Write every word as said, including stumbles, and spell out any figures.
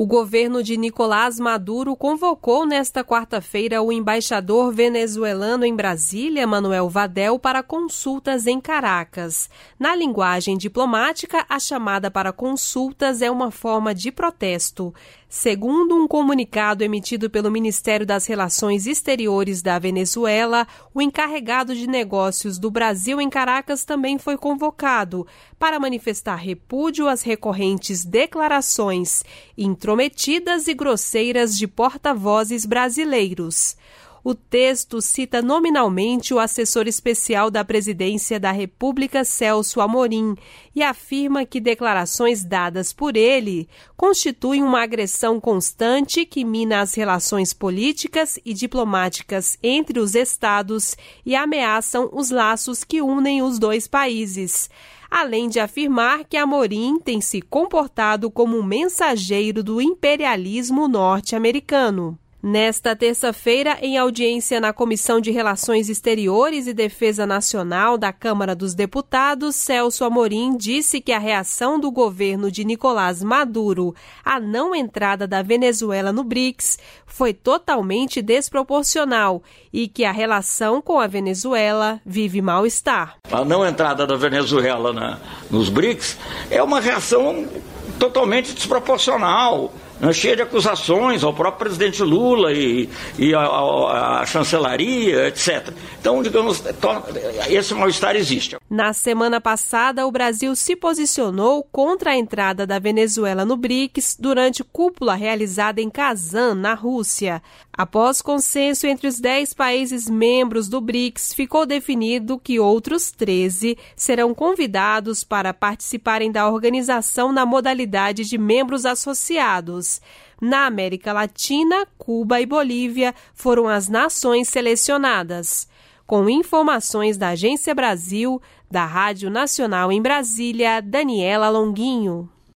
O governo de Nicolás Maduro convocou nesta quarta-feira o embaixador venezuelano em Brasília, Manuel Vadel, para consultas em Caracas. Na linguagem diplomática, a chamada para consultas é uma forma de protesto. Segundo um comunicado emitido pelo Ministério das Relações Exteriores da Venezuela, o encarregado de negócios do Brasil em Caracas também foi convocado para manifestar repúdio às recorrentes declarações intrometidas e grosseiras de porta-vozes brasileiros. O texto cita nominalmente o assessor especial da Presidência da República, Celso Amorim, e afirma que declarações dadas por ele constituem uma agressão constante que mina as relações políticas e diplomáticas entre os estados e ameaçam os laços que unem os dois países. Além de afirmar que Amorim tem se comportado como um mensageiro do imperialismo norte-americano. Nesta terça-feira, em audiência na Comissão de Relações Exteriores e Defesa Nacional da Câmara dos Deputados, Celso Amorim disse que a reação do governo de Nicolás Maduro à não entrada da Venezuela no BRICS foi totalmente desproporcional e que a relação com a Venezuela vive mal-estar. A não entrada da Venezuela na, nos BRICS é uma reação totalmente desproporcional, cheia de acusações ao próprio presidente Lula e, e a, a, a chancelaria, etcétera. Então, digamos, esse mal-estar existe. Na semana passada, o Brasil se posicionou contra a entrada da Venezuela no BRICS durante cúpula realizada em Kazan, na Rússia. Após consenso entre os dez países membros do BRICS, ficou definido que outros treze serão convidados para participarem da organização na modalidade de membros associados. Na América Latina, Cuba e Bolívia foram as nações selecionadas. Com informações da Agência Brasil, da Rádio Nacional em Brasília, Daniela Longuinho.